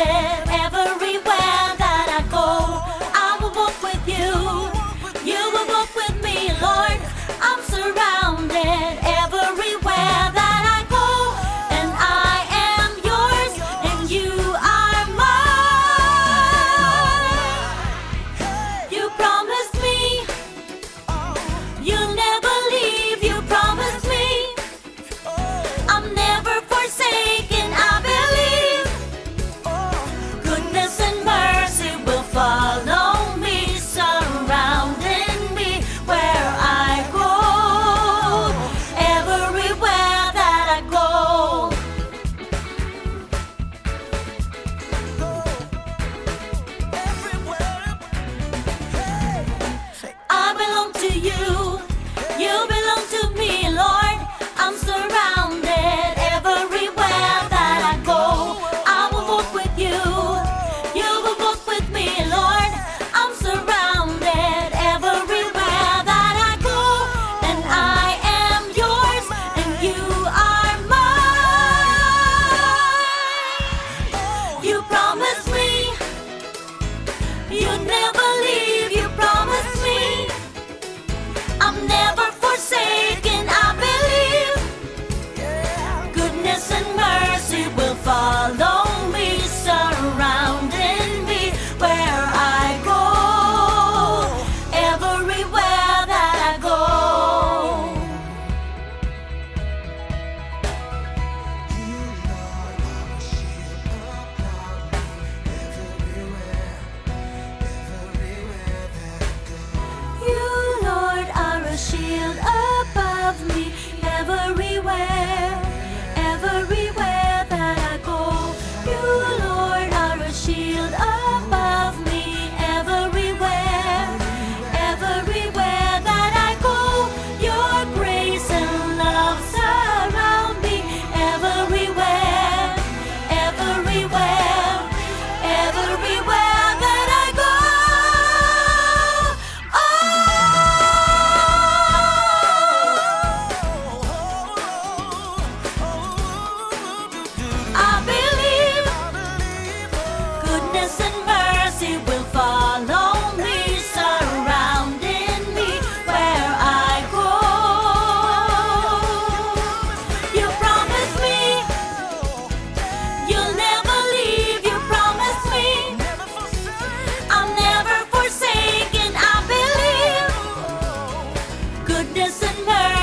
surrounded everywhere that I go. I will walk with you. You will walk with me, Lord. I'm surrounded everywhere that I go, and I am yours, and you are mine. You promised me you'll never leave. You promised me I'm never forsaken. I believe goodness and mercy will follow me, surrounding me where I go, everywhere that I go. I belong to you. You belong to me, Lord. I'm surrounded everywhere that I go. I will walk with you. You will walk with me, Lord. I'm surrounded everywhere that I go, and I am yours, and you are mine. You promised me you'd never leave. You promised me I'm never forsaken. I believe goodness and mercy will follow me, surrounding me where I go, everywhere that I go. You, Lord, are a shield above me, everywhere, everywhere that I go. You, Lord, are a shield above me, everywhere, everywhere that I go. Your grace and love surround me, everywhere, everywhere, everywhere that I go. I believe goodness and mercy will follow me, surrounding me where I go. You promised me you'll never leave. You promised me I'm never forsaken. I believe goodness and mercy